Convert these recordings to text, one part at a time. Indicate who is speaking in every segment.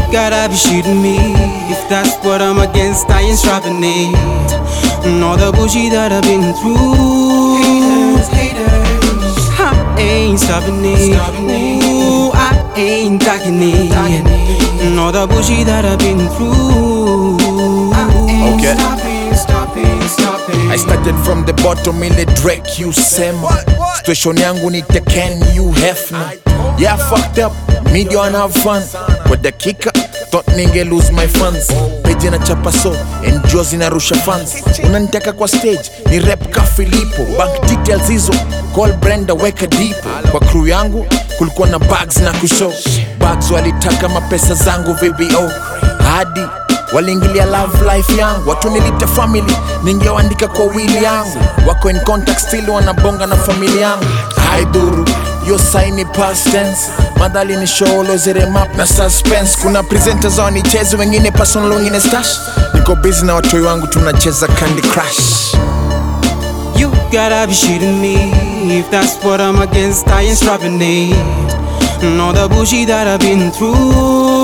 Speaker 1: gotta be shooting me. If that's what I'm against, I ain't stopping it. And all the bullshit that I've been through, haters, I ain't stopping it. Ooh, I ain't ducking it. And all the bullshit that I've been through,
Speaker 2: Okay.
Speaker 1: stopping.
Speaker 2: I started from the bottom ile Drake you sema. Situation yangu ni Can you Hefner. Yeah, I fucked up, me don't have fun. Kwa dakika, thought ninge lose my funds. Page na chapa so, enjoy zinarusha fans. Unanitaka kwa stage, ni rap ka Filipo. Bank details hizo, call Brenda weka deepo. Kwa crew yangu, kulikuwa na bags na kushow. Bags walitaka mapesa zangu VBO. Hadi waliingilia love life yangu. Watu nilita family, ningewaandika kwa wili yangu. Wako in contact still wanabonga na familia yangu. Haiduru, yo saini past tense. Madhali ni show lozere map na suspense. Kuna presenters wanichezi wengine personal wengine stash. Niko busy na watoi wangu tunacheza Candy Crush.
Speaker 1: You gotta be shooting me. If that's what I'm against, I ain't stopping it. And all the bullshit that I've been through,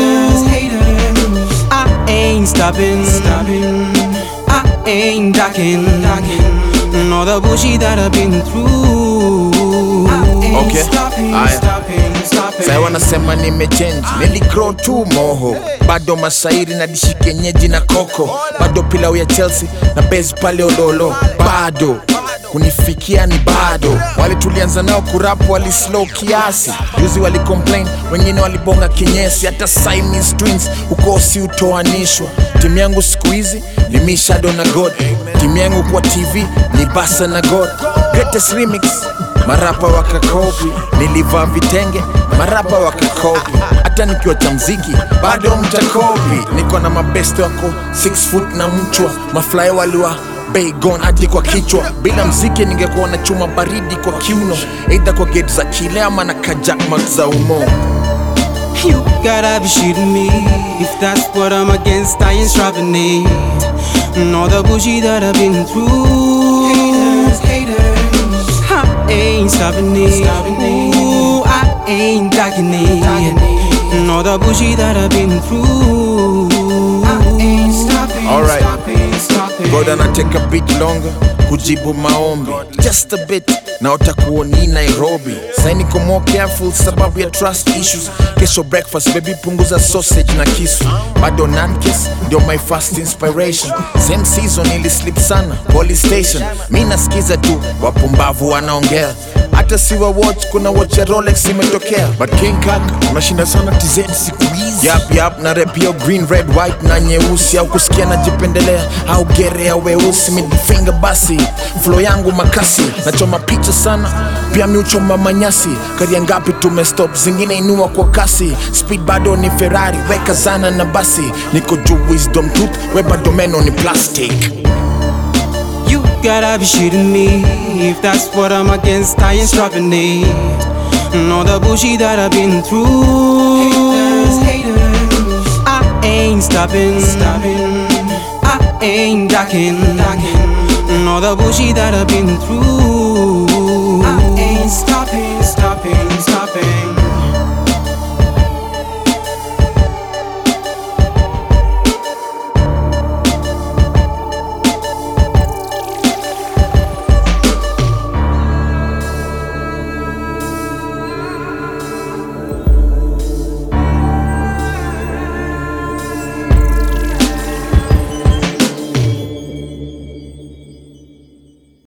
Speaker 1: haters, I ain't stopping. I ain't ducking. And all the bullshit that I've been through,
Speaker 2: Okay,
Speaker 1: stopping.
Speaker 2: Sai wanasema nimechange, niligrow tu moho. Bado mashairi na dishi kenyeji na koko. Bado pilau ya Chelsea na base pale Ololo. Bado kunifikia ni bado. Wale tulianza nao kurapu wali slow kiasi. Juzi wali complain, wengine walibonga kinyesi. Hata Siamese twins ukosi utoanishwa. Timu yangu siku hizi ni Mi Shadow na God. Timu yangu kwa TV ni Basa na God. Greatest remix, marapa wakakopi. Nilivaa vitenge, marapa wakakopi. Hata nikiwa cha mziki, bado mtakopi. Niko na mabeste wako 6 foot na mchwa. Mafly waliwa Baygon hadi kwa kichwa. Bila mziki ningekuwa na chuma baridi kwa kiuno. Either kwa gate za kile ama na kajak mark za umo.
Speaker 1: You gotta be shooting me. If that's what I'm against, I ain't stopping it. And all the bullshit that I've been through, haters, I ain't stopping it. Ooh, I ain't ducking it. And all the bullshit that I've been through,
Speaker 2: Alright, God anateka a bit longer kujibu maombi. Just a bit, na utakuwa ni Nairobi. Sai niko more careful sababu ya trust issues. Kesho breakfast baby punguza sausage na kisu. Bado non-kiss, ndio my first inspiration. Same season ili sleep sana, police station. Mi nasikiza tu, wapumbavu wanaongea. Hata siwa watch, kuna watch ya Rolex imetokea. But King Kaka, unashinda sana TZ siku hizi. Yap, na rap yo green, red, white na nyeusi. Au kusikia najipendelea, au gere ya weusi. Middle finger basi, flow yangu makasi. Nachoma picha sana, pia mi uchoma manyasi. Karia ngapi tumestop, zingine inua kwa kasi. Speed bado ni Ferrari, weka zana na basi. Niko juu wisdom tooth, we bado meno ni plastic.
Speaker 1: you gotta be shooting me. If that's what I'm against, I ain't stopping it. And all the bullshit that I've been through, haters, I ain't stopping. I ain't ducking. And all the bullshit that I've been through, I ain't stopping.